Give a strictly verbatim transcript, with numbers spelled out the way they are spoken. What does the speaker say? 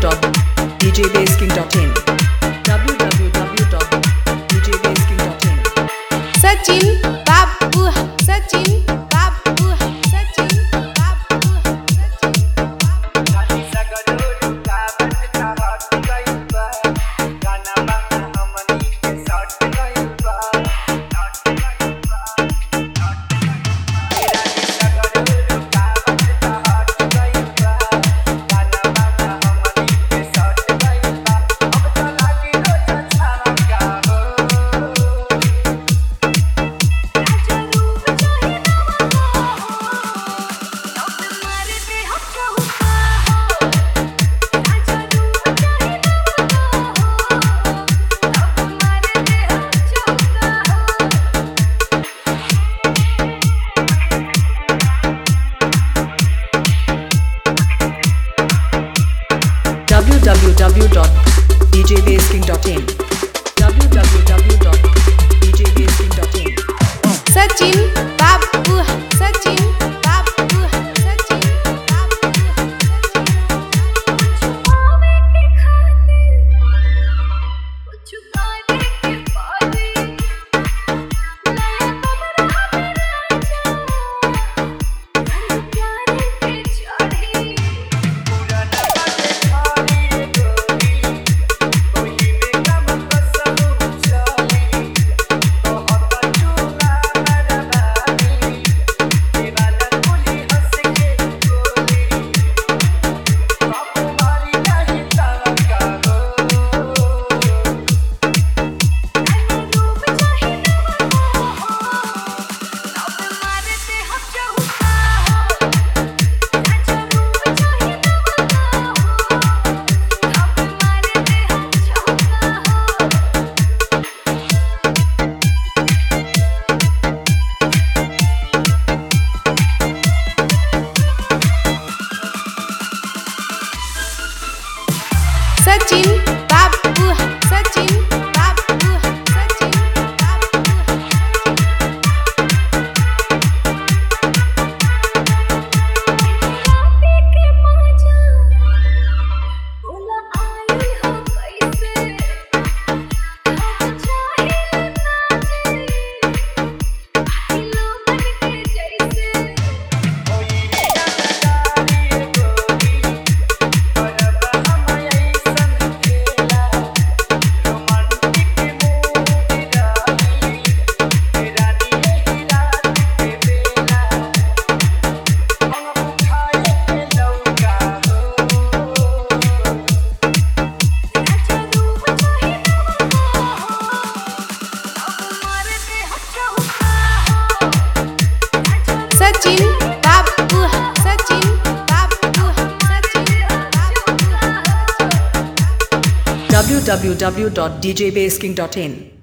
dot d j bass king dot in w w w dot d j bass king dot in Sachin Babu Sachin Babu Sachin Babu Kani sagadu kabat kabat gail ba gana bana हमनी के shot गाइल बा shot गाइल बा shot मेरा की sagadu काbat काbat गाइल बा गना बना हमनी के शॉट गाइल बा अब तो लागी रोज छावा का हो w w w dot d j bass king dot in w w w dot d j bass king dot in Sachin Babu Sachin Babu Sachin Babu छुपावे के खातिर कुछ पाने के पारी नया कमरा मेरा रंग प्यारे के चढ़ी पुराना बाटे खाली रे गोरी कोई में कम कसम चली तो हत चूला मरवानी दीवाना कुली हंस के गोरी बाप मारी नहीं तावा का हो रूप चाहे नवा हो अब मारते हम चहुका हो अच्छा रूप चाहे नवा हो अब मारते हम चहुका हो Sachin Babu Sachin Babu Sachin Babu राती के मजा बोला आई हो कैसे हम चाहे ना जी दिलों मन के जैसे कोई रंगदारी रे गोरी करब हम ऐसन खेला रोमांटिक मूड रानी रानी यही रात के बेला हम उठाए के लौका हो अच्छा रूप चाहे नवा हो अब मारते हम चहुका हो Sachin Babu Sachin Babu Sachin Babu w w w dot d j bass king dot in